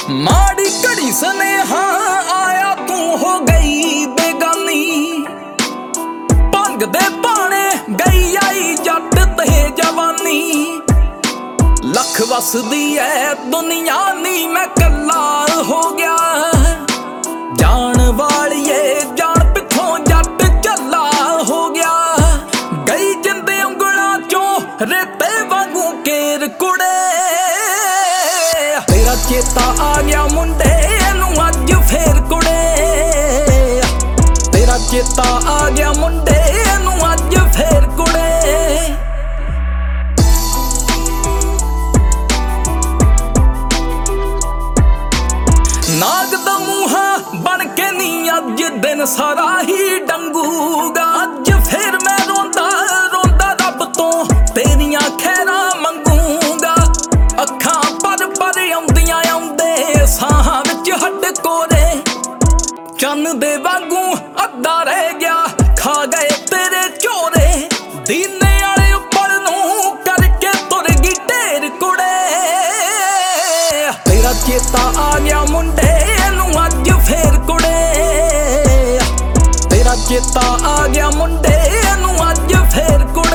माड़ी घड़ी स्नेहा आया तू हो गई बेगानी। भंग दे पाने गई आई जट ते जवानी। लख वसदी है दुनिया नी मैं कला हो गया। जान वालिए जान पिछों जट चला हो गया। गई जिंदे उंगलां चों रेते वांगू केर कुड़े। तेरा चेता आ गया मुंडे नू अज फेर कुड़े। तेरा चेता आ गया मुंडे नू अज फेर कुड़े। नाग दा मूहा बन के नी अज दिन सारा ही डंगूगा। अज फिर मैं रोंदा रोंदा रब तो तेरियां खैरां मंगूगा। अखां पर आउंदियां आउंदे साहां विच हट कोरे। चन्न दे वांगू अद्धा रह गया खा गए तेरे चोरे। दीने वाले उपर नूं करके तुर गई ढेर कुड़े। तेरा चेता आ गया मुंडे नू अज फेर कुड़े। तेरा चेता आ गया मुंडे नू अज फेर कुड़े।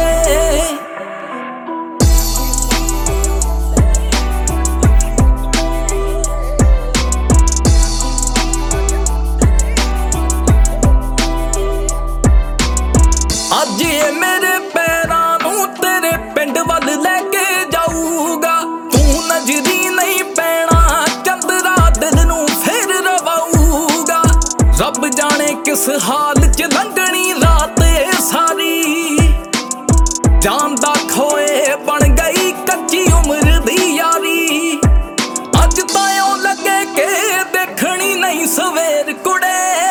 अज ये मेरे पैरां नूं तेरे पिंड वल लैके जाऊगा। तू नजरी नहीं पैना चंदरा दिल नूं फिर रवाऊगा। रब जाने किस हाल च लंघनी रात सारी। जान दा खोए बन गई कच्ची उम्र दी यारी। अज तां लगे के देखनी नहीं सवेर कुड़े।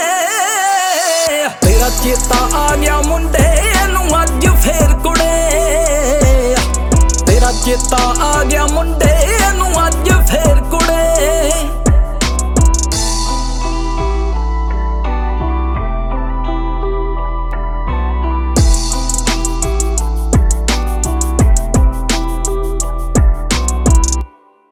तेरा चेता आ गया मुंडे नू अज फेर कुड़े। तेरा चेता आ गया मुंडे